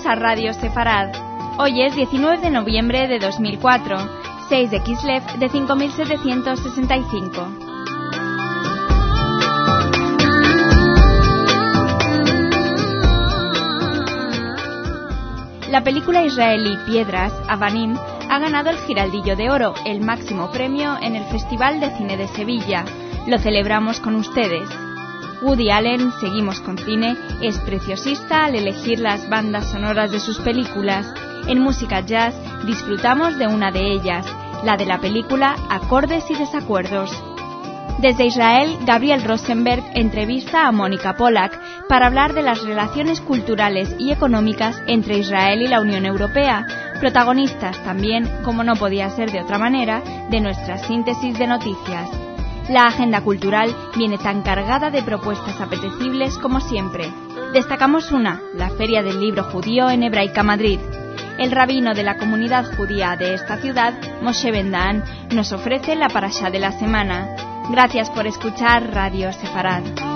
a Radio Sefarad. Hoy es 19 de noviembre de 2004, 6 de Kislev de 5765. La película israelí Piedras, Avanim, ha ganado el Giraldillo de Oro, el máximo premio en el Festival de Cine de Sevilla. Lo celebramos con ustedes. Woody Allen, seguimos con cine, es preciosista al elegir las bandas sonoras de sus películas. En música jazz disfrutamos de una de ellas, la de la película Acordes y Desacuerdos. Desde Israel, Gabriel Rosenberg entrevista a Mónica Polak para hablar de las relaciones culturales y económicas entre Israel y la Unión Europea, protagonistas también, como no podía ser de otra manera, de nuestra síntesis de noticias. La agenda cultural viene tan cargada de propuestas apetecibles como siempre. Destacamos una, la Feria del Libro Judío en Hebraica Madrid. El rabino de la comunidad judía de esta ciudad, Moshe Ben-Daan, nos ofrece la parashá de la semana. Gracias por escuchar Radio Sefarad.